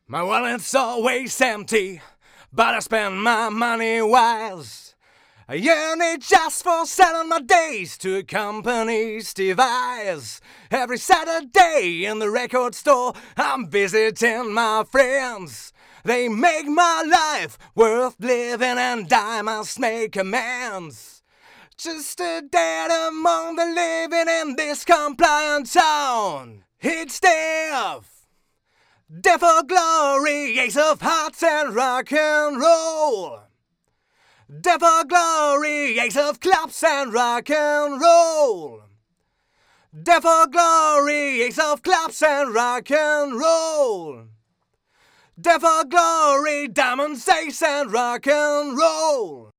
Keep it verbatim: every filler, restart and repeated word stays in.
My wallet's always empty, but I spend my money wise. I earn it just for selling my days to a company's device. Every Saturday in the record store, I'm visiting my friends. They make my life worth living, and I must make amends. Just a dead among the living in this compliant town. It's death. Death for glory, ace of hearts and rock and roll. Death for glory, ace of clubs and rock and roll. Death for glory, ace of clubs and rock and roll. Death for glory, diamonds, ace and rock and roll.